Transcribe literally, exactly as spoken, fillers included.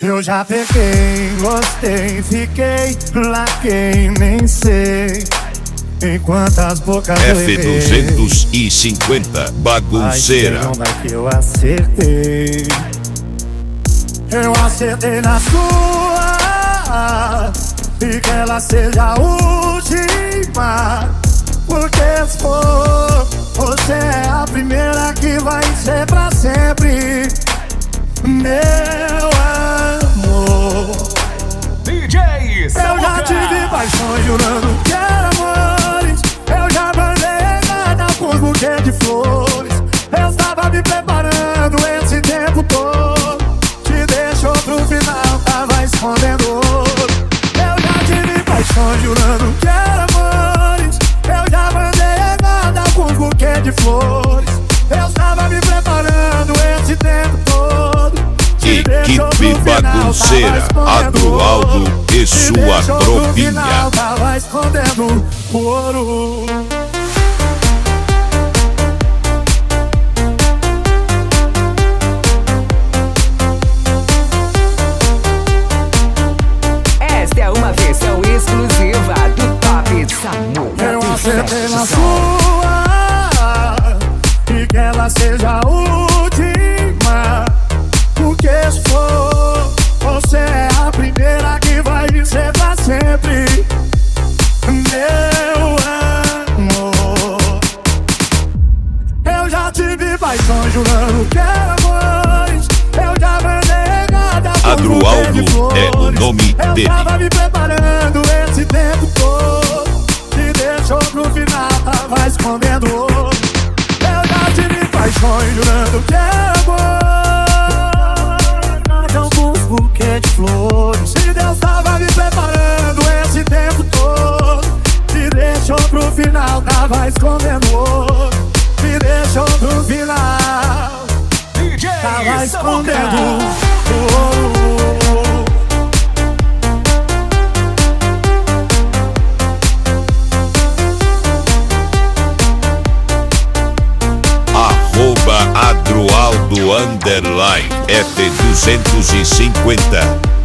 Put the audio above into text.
Eu já peguei, gostei, fiquei, laquei, nem sei em quantas bocas eu F errei. duzentos e cinquenta bagunceira. Vai que que eu acertei. Eu acertei na sua e que ela seja a última. Porque se for, você é a primeira que vai ser pra sempre. Meu amor, D J eu já tive paixões jurando que era amores. Eu já mandei nada com um buquê de flores. Eu estava me preparando esse tempo todo. Te deixou pro final, tava escondendo ouro. Eu já tive paixões jurando que era amores. Eu já mandei nada com um buquê de flores. Eu estava me preparando esse tempo todo. Equipe bagunceira, Adroaldo e sua tropinha. Tava escondendo o ouro. Esta é uma versão exclusiva do Top Samu. Eu acertei na sua e que ela seja a última. Porque se for, você é a primeira que vai ser pra sempre. Meu amor, eu já tive paixões jurando que era amores. Eu já mandei nada com Adroaldo de flores. é o nome eu dele. Eu tava me preparando esse tempo todo. Te deixou pro final, tava escondendo ouro. Eu já tive paixões jurando que era amor. Buquê de flores. E Deus tava me preparando esse tempo todo. Te deixou pro final, tava escondendo ouro. Me deixou pro final, D J tava escondendo Samuca. ouro. Arroba Adroaldo underline F duzentos e cinquenta.